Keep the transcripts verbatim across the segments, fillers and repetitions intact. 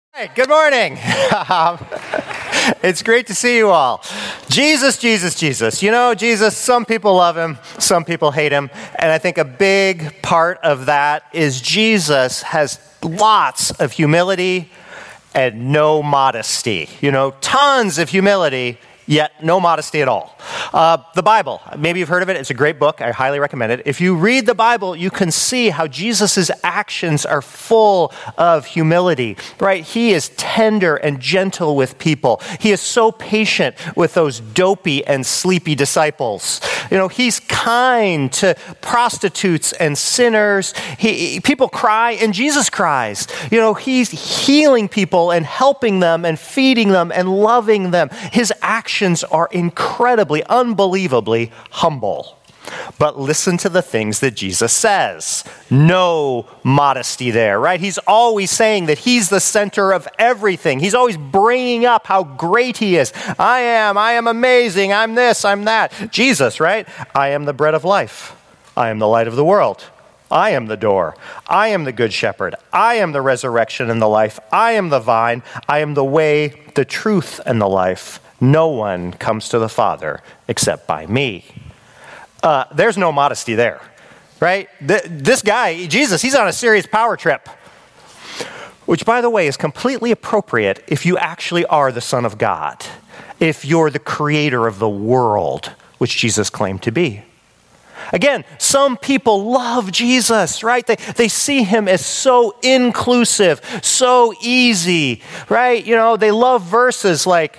Hey, good morning. It's great to see you all. Jesus, Jesus, Jesus. You know, Jesus, some people love him, some people hate him. And I think a big part of that is Jesus has lots of humility and no modesty. You know, tons of humility, yet no modesty at all. Uh, the Bible, maybe you've heard of it. It's a great book. I highly recommend it. If you read the Bible, you can see how Jesus' actions are full of humility, right? He is tender and gentle with people. He is so patient with those dopey and sleepy disciples. You know, he's kind to prostitutes and sinners. He, people cry and Jesus cries. You know, he's healing people and helping them and feeding them and loving them. His actions are incredibly, unbelievably humble. But listen to the things that Jesus says. No modesty there, right? He's always saying that he's the center of everything. He's always bringing up how great he is. I am, I am amazing, I'm this, I'm that. Jesus, right? I am the bread of life. I am the light of the world. I am the door. I am the good shepherd. I am the resurrection and the life. I am the vine. I am the way, the truth, and the life. No one comes to the Father except by me. Uh, there's no modesty there, right? Th- this guy, Jesus, he's on a serious power trip, which, by the way, is completely appropriate if you actually are the Son of God, if you're the creator of the world, which Jesus claimed to be. Again, some people love Jesus, right? They they see him as so inclusive, so easy, right? You know, they love verses like,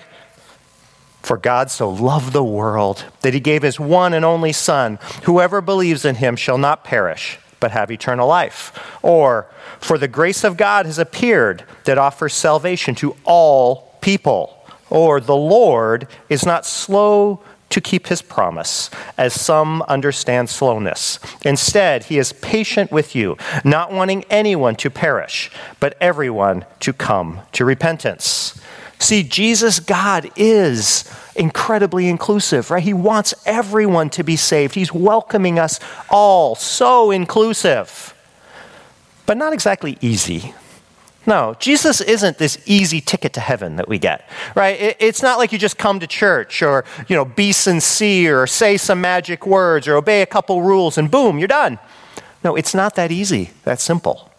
"For God so loved the world that he gave his one and only Son. Whoever believes in him shall not perish, but have eternal life." Or, "For the grace of God has appeared that offers salvation to all people." Or, "The Lord is not slow to keep his promise, as some understand slowness. Instead, he is patient with you, not wanting anyone to perish, but everyone to come to repentance." See, Jesus, God, is incredibly inclusive, right? He wants everyone to be saved. He's welcoming us all, so inclusive, but not exactly easy. No, Jesus isn't this easy ticket to heaven that we get, right? It, it's not like you just come to church or, you know, be sincere or say some magic words or obey a couple rules and boom, you're done. No, it's not that easy, that simple.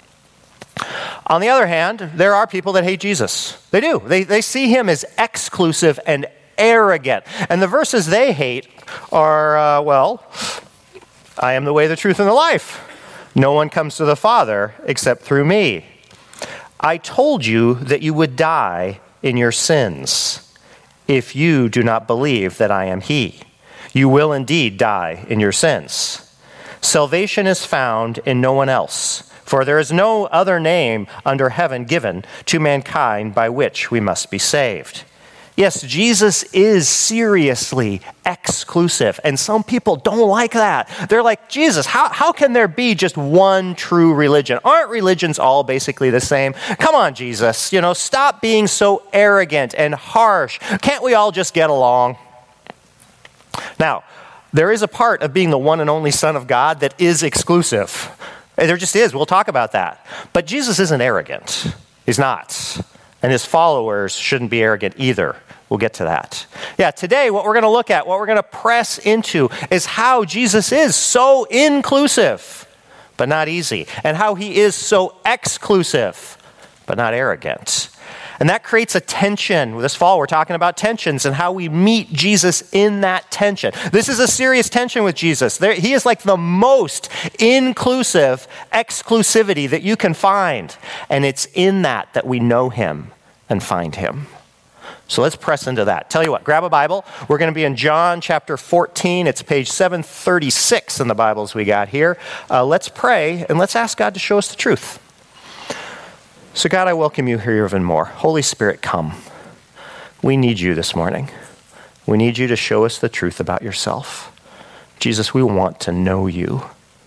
On the other hand, there are people that hate Jesus. They do. They, they see him as exclusive and arrogant. And the verses they hate are, uh, well, "I am the way, the truth, and the life. No one comes to the Father except through me. I told you that you would die in your sins if you do not believe that I am he. You will indeed die in your sins. Salvation is found in no one else. For there is no other name under heaven given to mankind by which we must be saved." Yes, Jesus is seriously exclusive, and some people don't like that. They're like, Jesus, how, how can there be just one true religion? Aren't religions all basically the same? Come on, Jesus, you know, stop being so arrogant and harsh. Can't we all just get along? Now, there is a part of being the one and only Son of God that is exclusive. There just is. We'll talk about that. But Jesus isn't arrogant. He's not. And his followers shouldn't be arrogant either. We'll get to that. Yeah, today what we're going to look at, what we're going to press into is how Jesus is so inclusive, but not easy. And how he is so exclusive, but not arrogant. And that creates a tension. This fall, we're talking about tensions and how we meet Jesus in that tension. This is a serious tension with Jesus. There, he is like the most inclusive exclusivity that you can find. And it's in that that we know him and find him. So let's press into that. Tell you what, grab a Bible. We're going to be in John chapter fourteen. It's page seven thirty-six in the Bibles we got here. Uh, let's pray and let's ask God to show us the truth. So God, I welcome you here even more. Holy Spirit, come. We need you this morning. We need you to show us the truth about yourself. Jesus, we want to know you.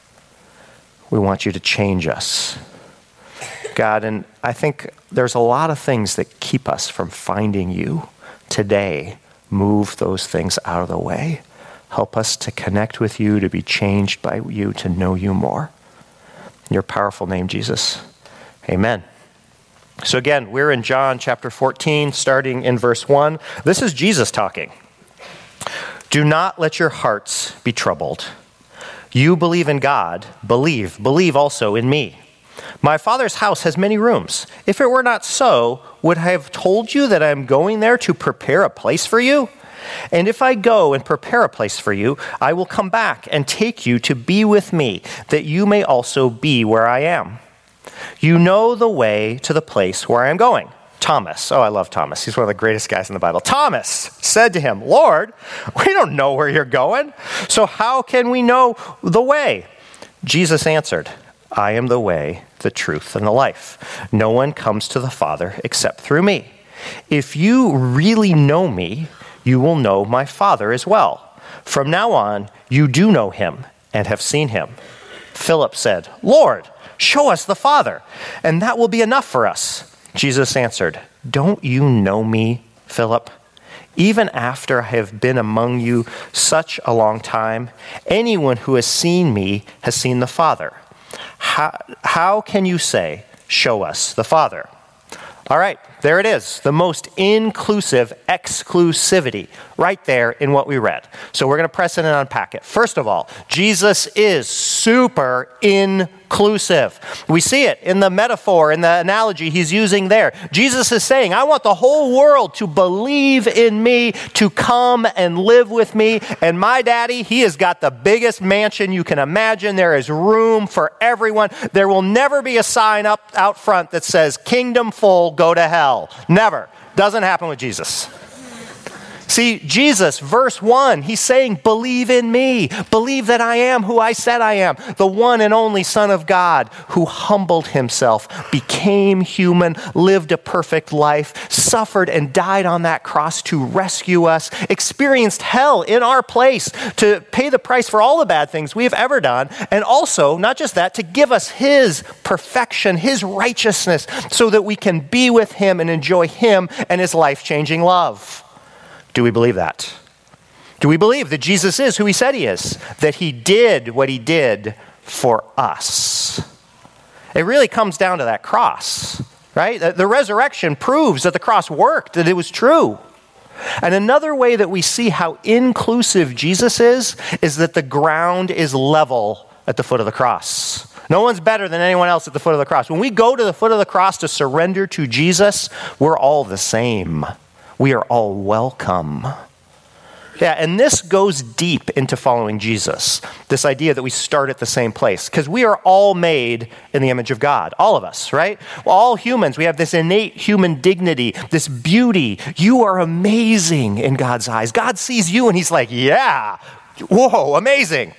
We want you to change us. God, and I think there's a lot of things that keep us from finding you today. Move those things out of the way. Help us to connect with you, to be changed by you, to know you more. In your powerful name, Jesus. Amen. So again, we're in John chapter fourteen, starting in verse one. This is Jesus talking. Do not let your hearts be troubled. You believe in God, believe, believe also in me. My Father's house has many rooms. If it were not so, would I have told you that I am going there to prepare a place for you? And if I go and prepare a place for you, I will come back and take you to be with me, that you may also be where I am. You know the way to the place where I am going. Thomas, oh, I love Thomas. He's one of the greatest guys in the Bible. Thomas said to him, Lord, we don't know where you're going, so how can we know the way? Jesus answered, I am the way, the truth, and the life. No one comes to the Father except through me. If you really know me, you will know my Father as well. From now on, you do know him and have seen him. Philip said, Lord, show us the Father, and that will be enough for us. Jesus answered, don't you know me, Philip? Even after I have been among you such a long time, anyone who has seen me has seen the Father. How, how can you say, show us the Father? All right, there it is. The most inclusive exclusivity right there in what we read. So we're going to press in and unpack it. First of all, Jesus is super inclusive. We see it in the metaphor, in the analogy he's using there. Jesus is saying, I want the whole world to believe in me, to come and live with me. And my daddy, he has got the biggest mansion you can imagine. There is room for everyone. There will never be a sign up out front that says, kingdom full, go to hell. Never. Doesn't happen with Jesus. See, Jesus, verse one, he's saying, believe in me. Believe that I am who I said I am. The one and only Son of God who humbled himself, became human, lived a perfect life, suffered and died on that cross to rescue us, experienced hell in our place to pay the price for all the bad things we have ever done. And also, not just that, to give us his perfection, his righteousness, so that we can be with him and enjoy him and his life-changing love. Do we believe that? Do we believe that Jesus is who he said he is? That he did what he did for us? It really comes down to that cross, right? The resurrection proves that the cross worked, that it was true. And another way that we see how inclusive Jesus is, is that the ground is level at the foot of the cross. No one's better than anyone else at the foot of the cross. When we go to the foot of the cross to surrender to Jesus, we're all the same. We are all welcome. Yeah, and this goes deep into following Jesus. This idea that we start at the same place. Because we are all made in the image of God. All of us, right? All humans, we have this innate human dignity, this beauty. You are amazing in God's eyes. God sees you and he's like, yeah, whoa, amazing.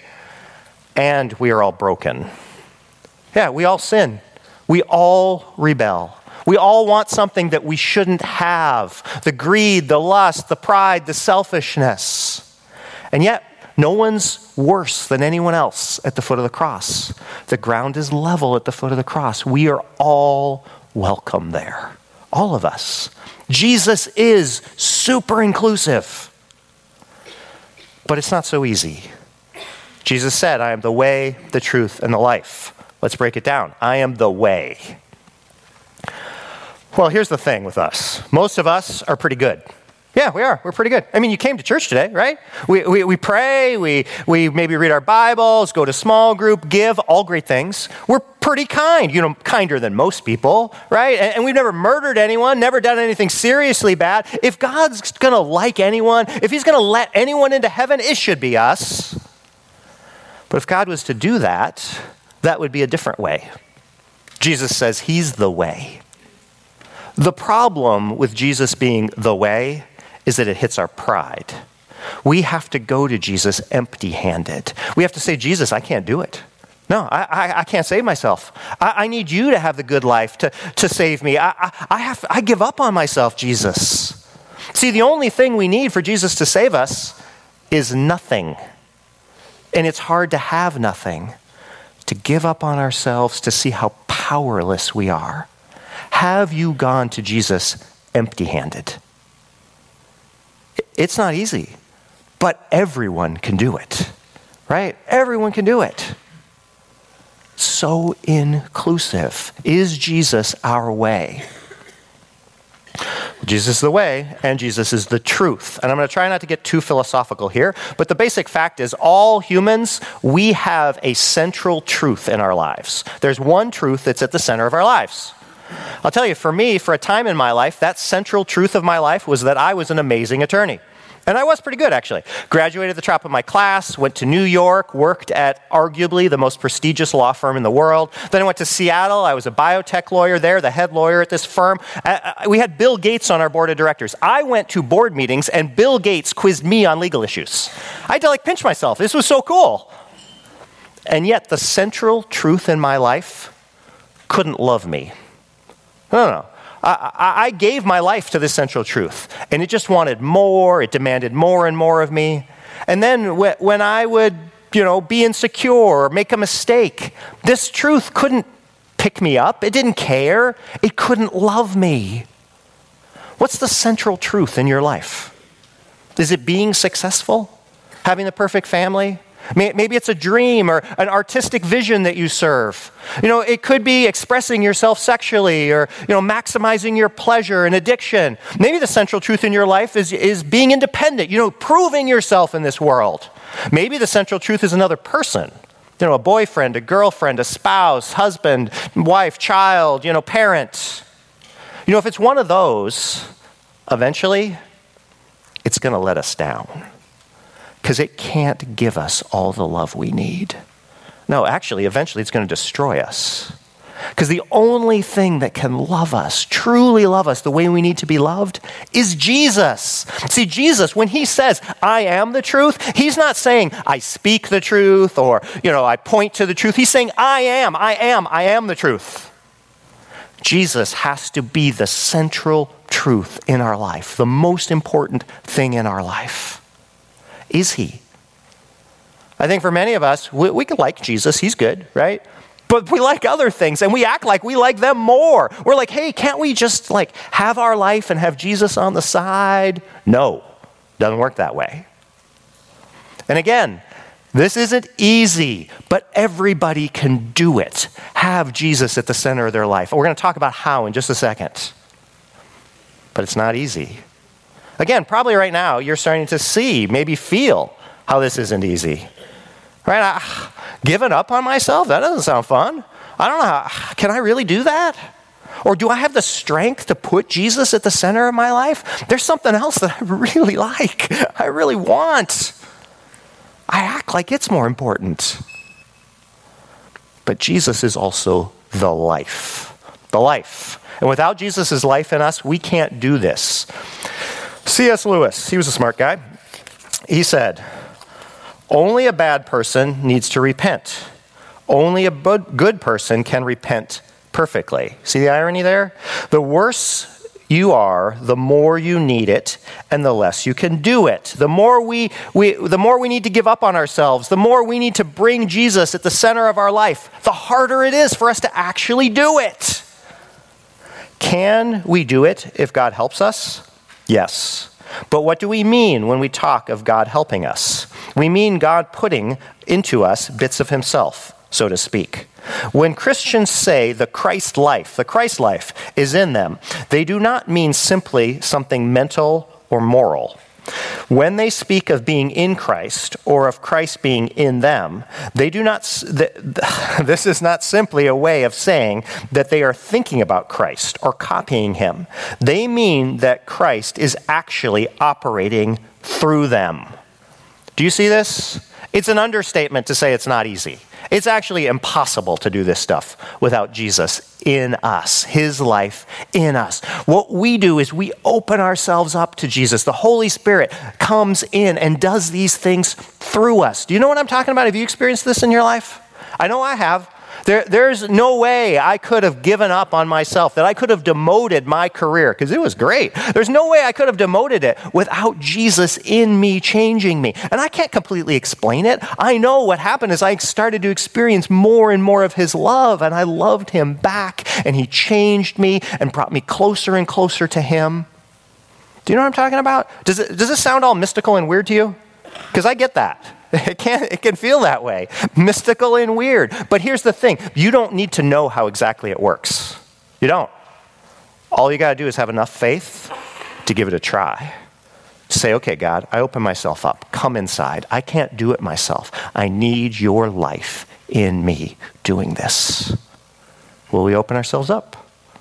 And we are all broken. Yeah, we all sin. We all rebel. We all want something that we shouldn't have. The greed, the lust, the pride, the selfishness. And yet, no one's worse than anyone else at the foot of the cross. The ground is level at the foot of the cross. We are all welcome there. All of us. Jesus is super inclusive. But it's not so easy. Jesus said, I am the way, the truth, and the life. Let's break it down. I am the way. Well, here's the thing with us. Most of us are pretty good. Yeah, we are. We're pretty good. I mean, you came to church today, right? We we, we pray, we, we maybe read our Bibles, go to small group, give, all great things. We're pretty kind, you know, kinder than most people, right? And, and we've never murdered anyone, never done anything seriously bad. If God's going to like anyone, if he's going to let anyone into heaven, it should be us. But if God was to do that, that would be a different way. Jesus says he's the way. The problem with Jesus being the way is that it hits our pride. We have to go to Jesus empty-handed. We have to say, Jesus, I can't do it. No, I, I, I can't save myself. I, I need you to have the good life to, to save me. I, I, I, have, I give up on myself, Jesus. See, the only thing we need for Jesus to save us is nothing. And it's hard to have nothing, to give up on ourselves, to see how powerless we are. Have you gone to Jesus empty-handed? It's not easy, but everyone can do it, right? Everyone can do it. So inclusive. Is Jesus our way? Jesus is the way, and Jesus is the truth. And I'm going to try not to get too philosophical here, but the basic fact is all humans, we have a central truth in our lives. There's one truth that's at the center of our lives. I'll tell you, for me, for a time in my life, that central truth of my life was that I was an amazing attorney. And I was pretty good, actually. Graduated at the top of my class, went to New York, worked at arguably the most prestigious law firm in the world. Then I went to Seattle. I was a biotech lawyer there, the head lawyer at this firm. Uh, we had Bill Gates on our board of directors. I went to board meetings, and Bill Gates quizzed me on legal issues. I had to like pinch myself. This was so cool. And yet the central truth in my life couldn't love me. No, no, no. I, I gave my life to this central truth, and it just wanted more. It demanded more and more of me. And then when I would, you know, be insecure or make a mistake, this truth couldn't pick me up. It didn't care. It couldn't love me. What's the central truth in your life? Is it being successful? Having the perfect family? Maybe it's a dream or an artistic vision that you serve. You know, it could be expressing yourself sexually or, you know, maximizing your pleasure and addiction. Maybe the central truth in your life is, is being independent, you know, proving yourself in this world. Maybe the central truth is another person. You know, a boyfriend, a girlfriend, a spouse, husband, wife, child, you know, parent. You know, if it's one of those, eventually, it's going to let us down. Because it can't give us all the love we need. No, actually, eventually it's going to destroy us. Because the only thing that can love us, truly love us the way we need to be loved, is Jesus. See, Jesus, when he says, I am the truth, he's not saying, I speak the truth, or, you know, I point to the truth. He's saying, I am, I am, I am the truth. Jesus has to be the central truth in our life, the most important thing in our life. Is he? I think for many of us, we, we can like Jesus. He's good, right? But we like other things, and we act like we like them more. We're like, hey, can't we just like have our life and have Jesus on the side? No, doesn't work that way. And again, this isn't easy, but everybody can do it. Have Jesus at the center of their life. We're going to talk about how in just a second. But it's not easy. Again, probably right now, you're starting to see, maybe feel how this isn't easy. Right? I, giving up on myself? That doesn't sound fun. I don't know how, can I really do that? Or do I have the strength to put Jesus at the center of my life? There's something else that I really like. I really want. I act like it's more important. But Jesus is also the life. The life. And without Jesus' life in us, we can't do this. C S Lewis, he was a smart guy. He said, only a bad person needs to repent. Only a good person can repent perfectly. See the irony there? The worse you are, the more you need it, and the less you can do it. The more we, we, the more we need to give up on ourselves, the more we need to bring Jesus at the center of our life, the harder it is for us to actually do it. Can we do it if God helps us? Yes. But what do we mean when we talk of God helping us? We mean God putting into us bits of himself, so to speak. When Christians say the Christ life, the Christ life is in them, they do not mean simply something mental or moral. When they speak of being in Christ or of Christ being in them, they do not. This is not simply a way of saying that they are thinking about Christ or copying him. They mean that Christ is actually operating through them. Do you see this? It's an understatement to say it's not easy. It's actually impossible to do this stuff without Jesus in us, his life in us. What we do is we open ourselves up to Jesus. The Holy Spirit comes in and does these things through us. Do you know what I'm talking about? Have you experienced this in your life? I know I have. There, there's no way I could have given up on myself, that I could have demoted my career, because it was great. There's no way I could have demoted it without Jesus in me changing me. And I can't completely explain it. I know what happened is I started to experience more and more of his love, and I loved him back, and he changed me and brought me closer and closer to him. Do you know what I'm talking about? Does it, does this sound all mystical and weird to you? Because I get that. It can, it can feel that way, mystical and weird. But here's the thing. You don't need to know how exactly it works. You don't. All you got to do is have enough faith to give it a try. To say, okay, God, I open myself up. Come inside. I can't do it myself. I need your life in me doing this. Will we open ourselves up?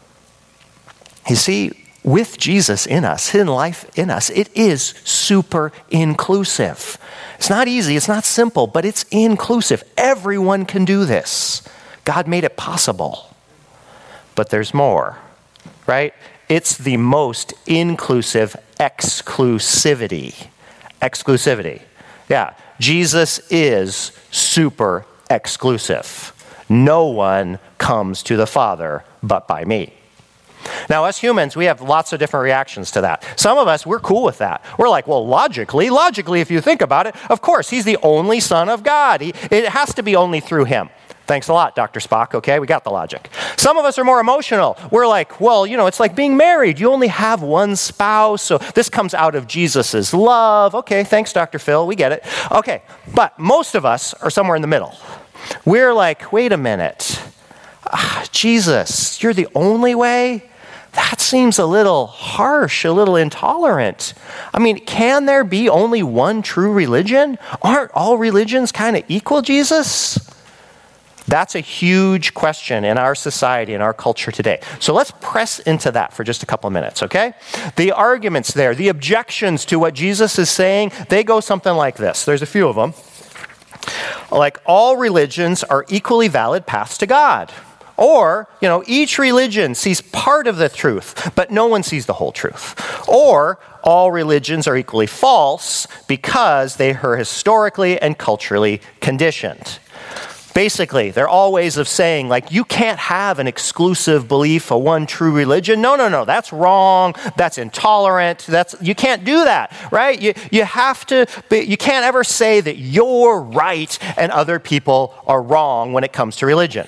You see, with Jesus in us, hidden life in us, it is super inclusive. It's not easy, it's not simple, but it's inclusive. Everyone can do this. God made it possible. But there's more, right? It's the most inclusive exclusivity. Exclusivity. Yeah, Jesus is super exclusive. No one comes to the Father but by me. Now, us humans, we have lots of different reactions to that. Some of us, we're cool with that. We're like, well, logically, logically, if you think about it, of course, he's the only Son of God. He, it has to be only through him. Thanks a lot, Doctor Spock. Okay, we got the logic. Some of us are more emotional. We're like, well, you know, it's like being married. You only have one spouse, so this comes out of Jesus's love. Okay, thanks, Doctor Phil. We get it. Okay, but most of us are somewhere in the middle. We're like, wait a minute. Ah, Jesus, you're the only way? That seems a little harsh, a little intolerant. I mean, can there be only one true religion? Aren't all religions kind of equal, Jesus? That's a huge question in our society, in our culture today. So let's press into that for just a couple of minutes, okay? The arguments there, the objections to what Jesus is saying, they go something like this. There's a few of them. Like, all religions are equally valid paths to God. Or, you know, each religion sees part of the truth, but no one sees the whole truth. Or, all religions are equally false because they are historically and culturally conditioned. Basically, they're all ways of saying, like, you can't have an exclusive belief, a one true religion. No, no, no, that's wrong. That's intolerant. That's you can't do that, right? You you have to. Be, you can't ever say that you're right and other people are wrong when it comes to religion.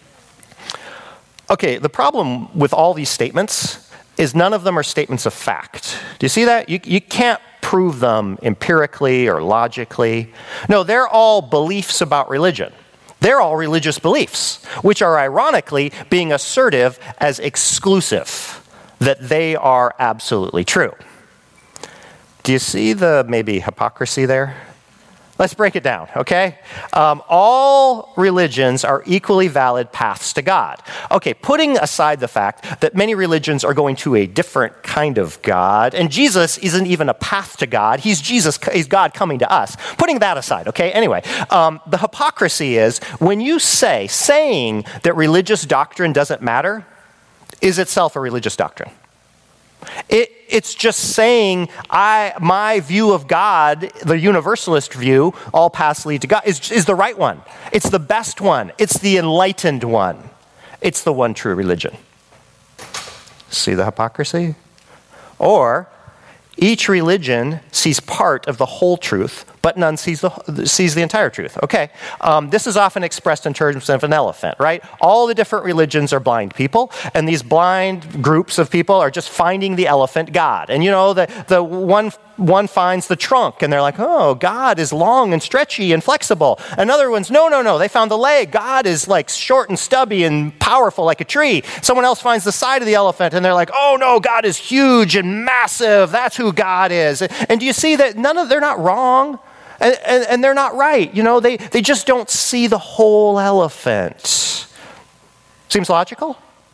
Okay, the problem with all these statements is none of them are statements of fact. Do you see that? You, you can't prove them empirically or logically. No, they're all beliefs about religion. They're all religious beliefs, which are ironically being assertive as exclusive, that they are absolutely true. Do you see the maybe hypocrisy there? Let's break it down, okay? Um, all religions are equally valid paths to God. Okay, putting aside the fact that many religions are going to a different kind of God, and Jesus isn't even a path to God. He's Jesus, he's God coming to us. Putting that aside, okay? Anyway, um, the hypocrisy is when you say, saying that religious doctrine doesn't matter is itself a religious doctrine. It, it's just saying, I my view of God, the universalist view, all paths lead to God, is, is the right one. It's the best one. It's the enlightened one. It's the one true religion. See the hypocrisy? Or, each religion sees part of the whole truth, but none sees the sees the entire truth. Okay, um, this is often expressed in terms of an elephant, right? All the different religions are blind people, and these blind groups of people are just finding the elephant God. And you know, the the one one finds the trunk, and they're like, oh, God is long and stretchy and flexible. Another one's, no, no, no, they found the leg. God is like short and stubby and powerful like a tree. Someone else finds the side of the elephant, and they're like, oh no, God is huge and massive. That's who God is. And do you see that none of, they're not wrong? And, and, and they're not right. You know, they, they just don't see the whole elephant. Seems logical?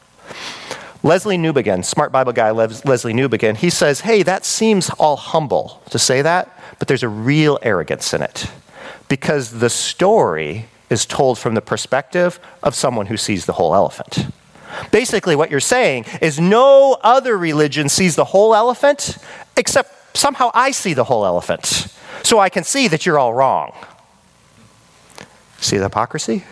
Leslie Newbigin, smart Bible guy Leslie Newbigin, he says, hey, that seems all humble to say that, but there's a real arrogance in it. Because the story is told from the perspective of someone who sees the whole elephant. Basically, what you're saying is no other religion sees the whole elephant, except somehow I see the whole elephant. So I can see that you're all wrong. See the hypocrisy?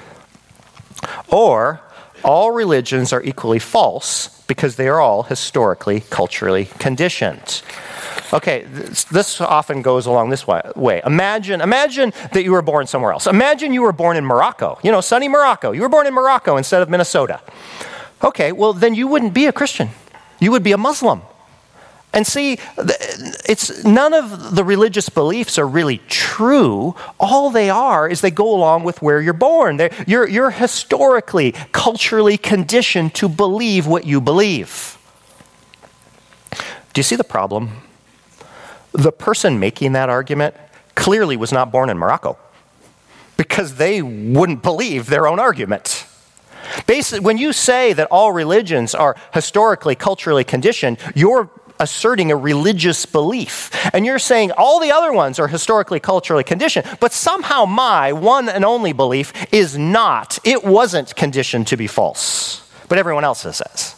Or, all religions are equally false because they are all historically, culturally conditioned. Okay, this, this often goes along this way. Imagine, imagine that you were born somewhere else. Imagine you were born in Morocco. You know, sunny Morocco. You were born in Morocco instead of Minnesota. Okay, well, then you wouldn't be a Christian. You would be a Muslim. And see, it's none of the religious beliefs are really true. All they are is they go along with where you're born. They're, you're, you're historically, culturally conditioned to believe what you believe. Do you see the problem? The person making that argument clearly was not born in Morocco because they wouldn't believe their own argument. Basically, when you say that all religions are historically, culturally conditioned, you're asserting a religious belief. And you're saying all the other ones are historically, culturally conditioned, but somehow my one and only belief is not. It wasn't conditioned to be false, but everyone else's is.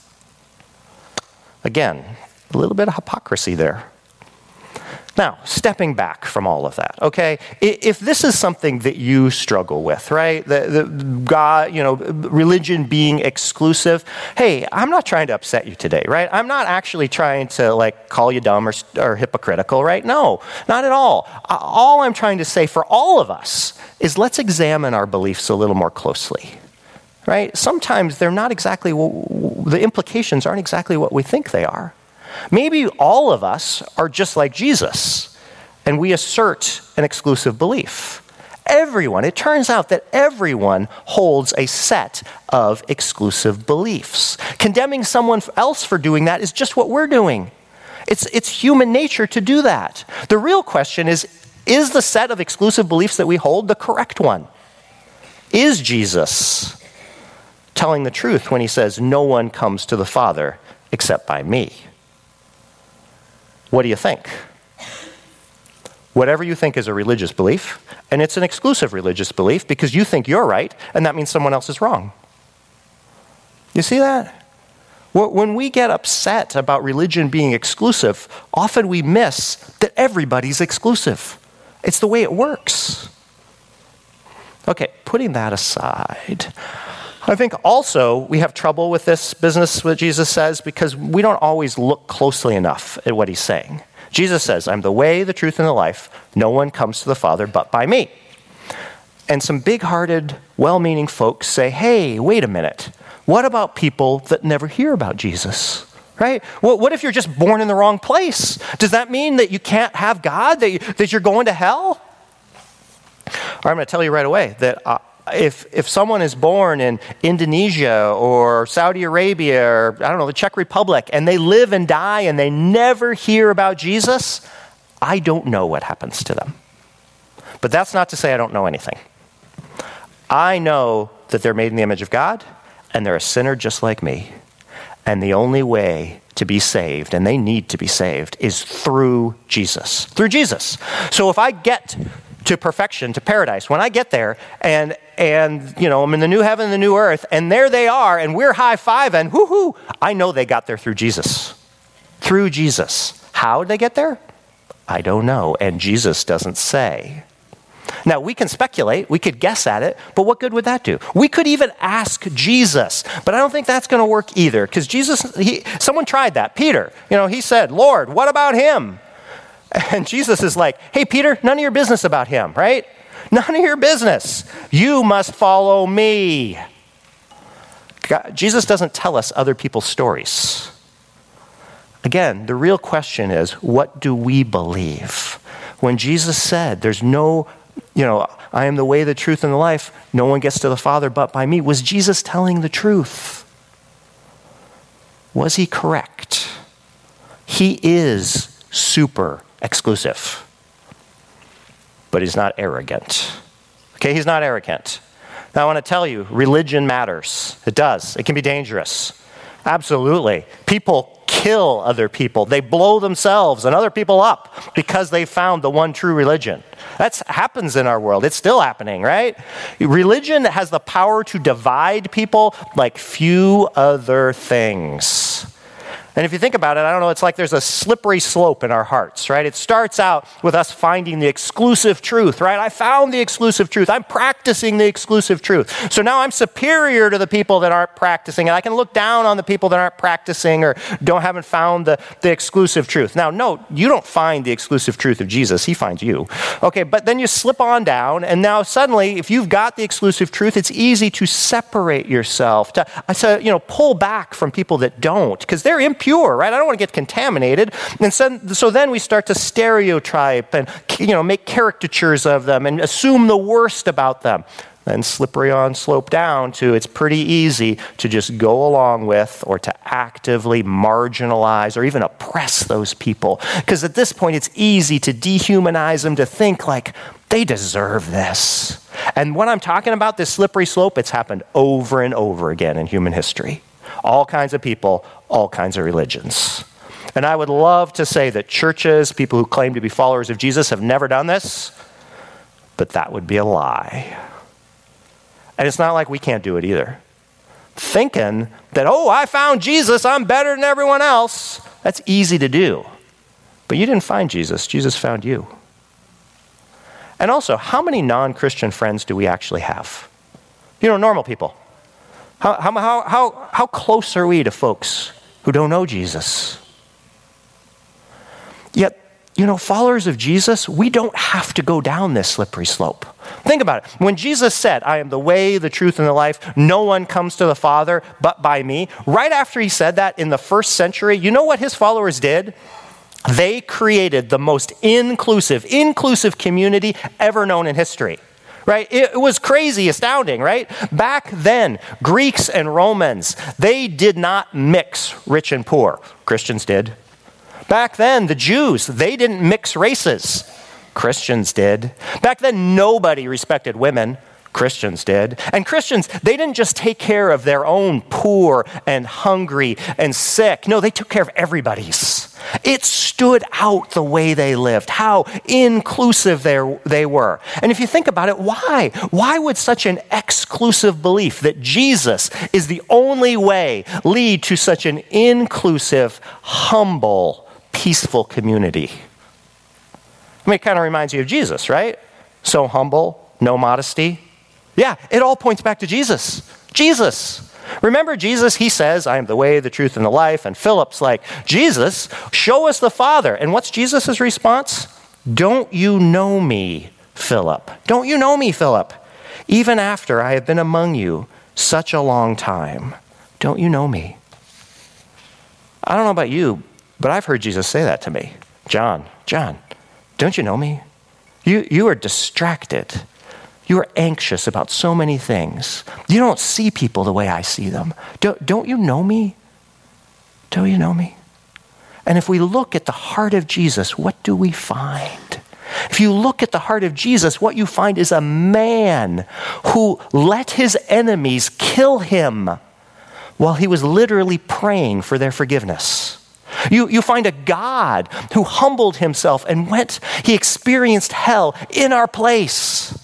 Again, a little bit of hypocrisy there. Now, stepping back from all of that, okay? If this is something that you struggle with, right? The, the God, you know, religion being exclusive. Hey, I'm not trying to upset you today, right? I'm not actually trying to like call you dumb or, or hypocritical, right? No, not at all. All I'm trying to say for all of us is let's examine our beliefs a little more closely, right? Sometimes they're not exactly, the implications aren't exactly what we think they are. Maybe all of us are just like Jesus, and we assert an exclusive belief. Everyone, it turns out that everyone holds a set of exclusive beliefs. Condemning someone else for doing that is just what we're doing. It's, it's human nature to do that. The real question is, is the set of exclusive beliefs that we hold the correct one? Is Jesus telling the truth when he says, no one comes to the Father except by me? What do you think? Whatever you think is a religious belief, and it's an exclusive religious belief because you think you're right, and that means someone else is wrong. You see that? When we get upset about religion being exclusive, often we miss that everybody's exclusive. It's the way it works. Okay, putting that aside, I think also we have trouble with this business, what Jesus says, because we don't always look closely enough at what he's saying. Jesus says, I'm the way, the truth, and the life. No one comes to the Father but by me. And some big-hearted, well-meaning folks say, hey, wait a minute. What about people that never hear about Jesus? Right? Well, what if you're just born in the wrong place? Does that mean that you can't have God, that, you, that you're going to hell? Or I'm going to tell you right away that uh, If if someone is born in Indonesia or Saudi Arabia or, I don't know, the Czech Republic, and they live and die and they never hear about Jesus, I don't know what happens to them. But that's not to say I don't know anything. I know that they're made in the image of God and they're a sinner just like me. And the only way to be saved, and they need to be saved, is through Jesus. Through Jesus. So if I get to perfection, to paradise, when I get there and and you know I'm in the new heaven and the new earth, and there they are, and we're high-fiving, whoo-hoo, I know they got there through Jesus. Through Jesus. How did they get there? I don't know, and Jesus doesn't say. Now, we can speculate, we could guess at it, but what good would that do? We could even ask Jesus, but I don't think that's going to work either, because Jesus, he, someone tried that. Peter, you know, he said, Lord, what about him? And Jesus is like, hey, Peter, none of your business about him, right? None of your business. You must follow me. God, Jesus doesn't tell us other people's stories. Again, the real question is, what do we believe? When Jesus said, there's no, you know, I am the way, the truth, and the life, no one gets to the Father but by me, was Jesus telling the truth? Was he correct? He is super exclusive. But he's not arrogant. Okay, he's not arrogant. Now I want to tell you, religion matters. It does. It can be dangerous. Absolutely. People kill other people. They blow themselves and other people up because they found the one true religion. That happens in our world. It's still happening, right? Religion has the power to divide people like few other things. And if you think about it, I don't know, it's like there's a slippery slope in our hearts, right? It starts out with us finding the exclusive truth, right? I found the exclusive truth. I'm practicing the exclusive truth. So now I'm superior to the people that aren't practicing, and I can look down on the people that aren't practicing or don't haven't found the, the exclusive truth. Now, no, you don't find the exclusive truth of Jesus. He finds you. Okay, but then you slip on down, and now suddenly, if you've got the exclusive truth, it's easy to separate yourself, to, to you know, pull back from people that don't, because they're impure. Pure, right? I don't want to get contaminated. And so, so then we start to stereotype and, you know, make caricatures of them and assume the worst about them. then slippery on slope down to it's pretty easy to just go along with or to actively marginalize or even oppress those people. Because at this point, it's easy to dehumanize them, to think like they deserve this. And when I'm talking about this slippery slope, it's happened over and over again in human history. All kinds of people, all kinds of religions. And I would love to say that churches, people who claim to be followers of Jesus, have never done this, but that would be a lie. And it's not like we can't do it either. Thinking that, oh, I found Jesus, I'm better than everyone else, that's easy to do. But you didn't find Jesus, Jesus found you. And also, how many non-Christian friends do we actually have? You know, normal people. How, how, how, how close are we to folks who don't know Jesus? Yet, you know, followers of Jesus, we don't have to go down this slippery slope. Think about it. When Jesus said, I am the way, the truth, and the life, no one comes to the Father but by me, right after he said that in the first century, you know what his followers did? They created the most inclusive, inclusive community ever known in history. Right? It was crazy, astounding, right? Back then, Greeks and Romans, they did not mix rich and poor. Christians did. Back then, the Jews, they didn't mix races. Christians did. Back then, nobody respected women. Christians did. And Christians, they didn't just take care of their own poor and hungry and sick. No, they took care of everybody's. It stood out the way they lived, how inclusive they were. And if you think about it, why? Why would such an exclusive belief that Jesus is the only way lead to such an inclusive, humble, peaceful community? I mean, it kind of reminds you of Jesus, right? So humble, no modesty. Yeah, it all points back to Jesus. Jesus. Remember Jesus, he says, I am the way, the truth, and the life. And Philip's like, Jesus, show us the Father. And what's Jesus' response? Don't you know me, Philip? Don't you know me, Philip? Even after I have been among you such a long time, don't you know me? I don't know about you, but I've heard Jesus say that to me. John, John, don't you know me? You, you are distracted. You are anxious about so many things. You don't see people the way I see them. Don't, don't you know me? Don't you know me? And if we look at the heart of Jesus, what do we find? If you look at the heart of Jesus, what you find is a man who let his enemies kill him while he was literally praying for their forgiveness. You, you find a God who humbled himself and went, he experienced hell in our place.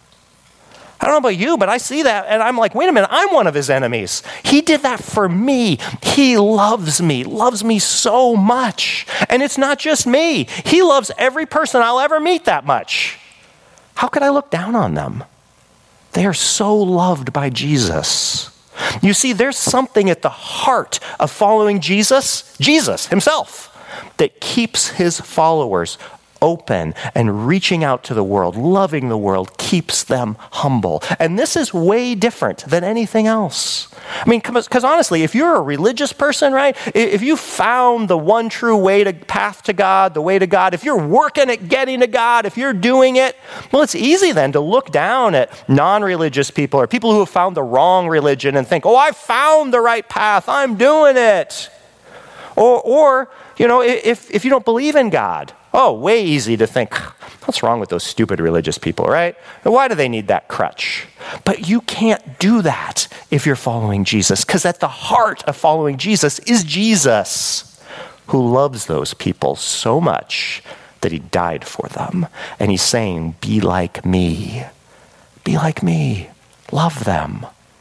I don't know about you, but I see that and I'm like, wait a minute, I'm one of his enemies. He did that for me. He loves me, loves me so much. And it's not just me. He loves every person I'll ever meet that much. How could I look down on them? They are so loved by Jesus. You see, there's something at the heart of following Jesus, Jesus himself, that keeps his followers open and reaching out to the world, loving the world, keeps them humble. And this is way different than anything else. I mean, because honestly, if you're a religious person, right, if you found the one true way to path to God, the way to God, if you're working at getting to God, if you're doing it, well, it's easy then to look down at non-religious people or people who have found the wrong religion and think, oh, I found the right path, I'm doing it. Or, or you know, if, if you don't believe in God, oh, way easy to think, what's wrong with those stupid religious people, right? Why do they need that crutch? But you can't do that if you're following Jesus, because at the heart of following Jesus is Jesus, who loves those people so much that he died for them. And he's saying, be like me. Be like me. Love them.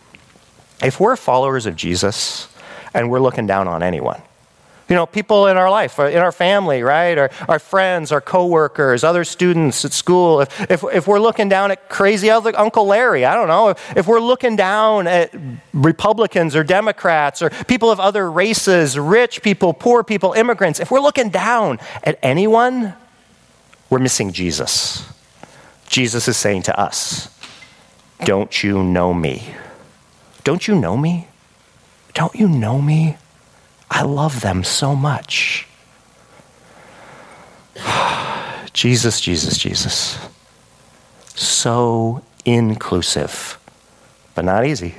If we're followers of Jesus and we're looking down on anyone, you know, people in our life, in our family, right? Our, our friends, our coworkers, other students at school. If, if, if we're looking down at crazy Uncle Larry, I don't know. If, if we're looking down at Republicans or Democrats or people of other races, rich people, poor people, immigrants, if we're looking down at anyone, we're missing Jesus. Jesus is saying to us, don't you know me? Don't you know me? Don't you know me? I love them so much. Jesus, Jesus, Jesus. So inclusive, but not easy.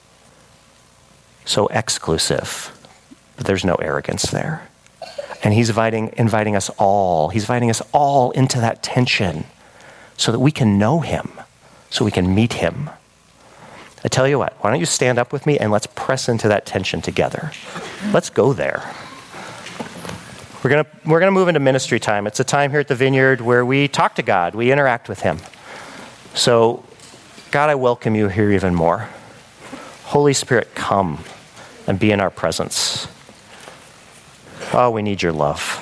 So exclusive, but there's no arrogance there. And he's inviting, inviting us all, he's inviting us all into that tension so that we can know him, so we can meet him. I tell you what, why don't you stand up with me and let's press into that tension together. Let's go there. We're gonna, we're gonna move into ministry time. It's a time here at the Vineyard where we talk to God, we interact with him. So, God, I welcome you here even more. Holy Spirit, come and be in our presence. Oh, we need your love.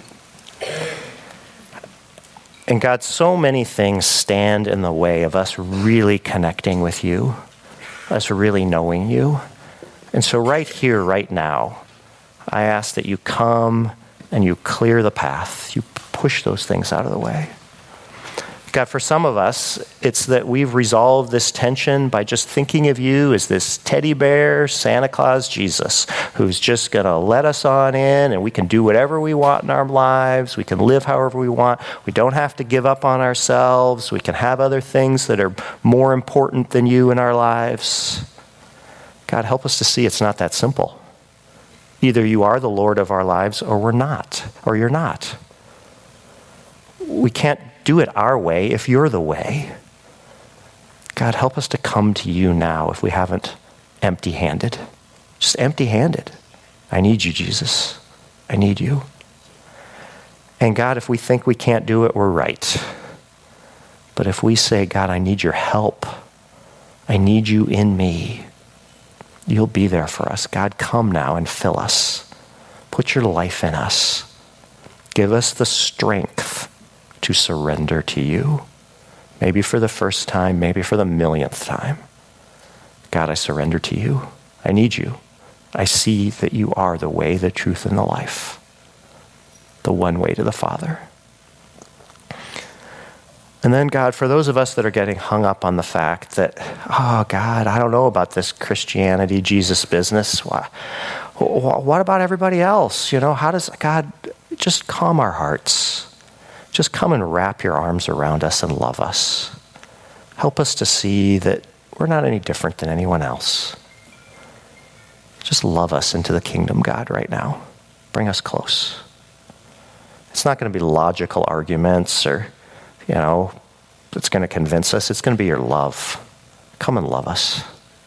And God, so many things stand in the way of us really connecting with you, us really knowing you. And so right here, right now, I ask that you come and you clear the path. You push those things out of the way. God, for some of us, it's that we've resolved this tension by just thinking of you as this teddy bear, Santa Claus Jesus, who's just going to let us on in and we can do whatever we want in our lives. We can live however we want. We don't have to give up on ourselves. We can have other things that are more important than you in our lives. God, help us to see it's not that simple. Either you are the Lord of our lives or we're not, or you're not. We can't do it our way if you're the way. God, help us to come to you now if we haven't empty-handed. Just empty-handed. I need you, Jesus. I need you. And God, if we think we can't do it, we're right. But if we say, God, I need your help. I need you in me. You'll be there for us. God, come now and fill us. Put your life in us. Give us the strength to surrender to you. Maybe for the first time, maybe for the millionth time. God, I surrender to you. I need you. I see that you are the way, the truth, and the life. The one way to the Father. And then, God, for those of us that are getting hung up on the fact that, oh, God, I don't know about this Christianity, Jesus business. What about everybody else? You know, how does, God, just calm our hearts. Just come and wrap your arms around us and love us. Help us to see that we're not any different than anyone else. Just love us into the kingdom, God, right now. Bring us close. It's not going to be logical arguments or, you know, it's going to convince us. It's going to be your love. Come and love us.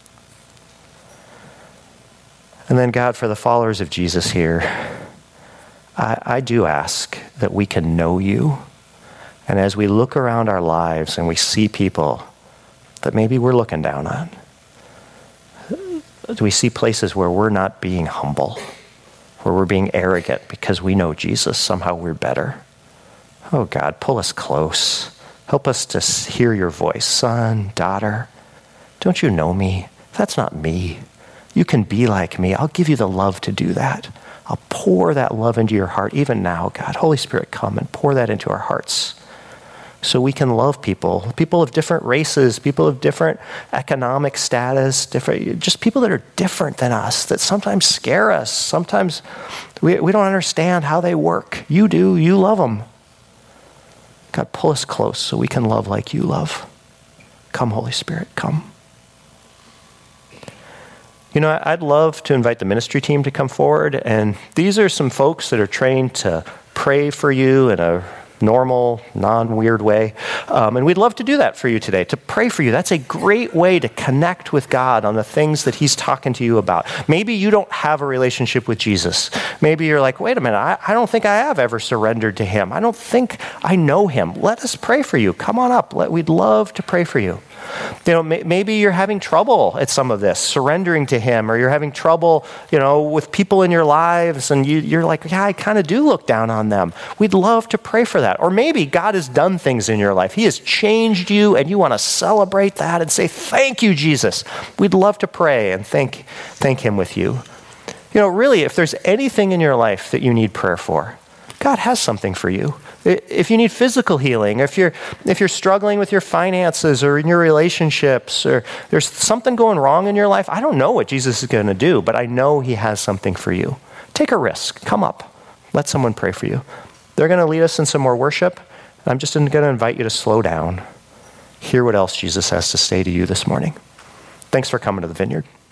And then, God, for the followers of Jesus here, I, I do ask that we can know you. And as we look around our lives and we see people that maybe we're looking down on, do we see places where we're not being humble, where we're being arrogant because we know Jesus, somehow we're better? Oh God, pull us close. Help us to hear your voice. Son, daughter, don't you know me? That's not me. You can be like me. I'll give you the love to do that. I'll pour that love into your heart even now, God. Holy Spirit, come and pour that into our hearts so we can love people, people of different races, people of different economic status, different, just people that are different than us, that sometimes scare us. Sometimes we, we don't understand how they work. You do. You love them. God, pull us close so we can love like you love. Come, Holy Spirit, come. You know, I'd love to invite the ministry team to come forward, and these are some folks that are trained to pray for you in a normal, non-weird way. Um, and we'd love to do that for you today, to pray for you. That's a great way to connect with God on the things that he's talking to you about. Maybe you don't have a relationship with Jesus. Maybe you're like, wait a minute, I, I don't think I have ever surrendered to him. I don't think I know him. Let us pray for you. Come on up. Let, we'd love to pray for you. You know, may, maybe you're having trouble at some of this, surrendering to him, or you're having trouble, you know, with people in your lives, and you, you're like, yeah, I kind of do look down on them. We'd love to pray for that. Or maybe God has done things in your life. He has changed you, and you want to celebrate that and say, thank you, Jesus. We'd love to pray and thank, thank him with you. You know, really, if there's anything in your life that you need prayer for, God has something for you. If you need physical healing, if you're if you're struggling with your finances or in your relationships, or there's something going wrong in your life, I don't know what Jesus is going to do, but I know he has something for you. Take a risk. Come up. Let someone pray for you. They're going to lead us in some more worship. I'm just going to invite you to slow down. hear what else Jesus has to say to you this morning. Thanks for coming to the Vineyard.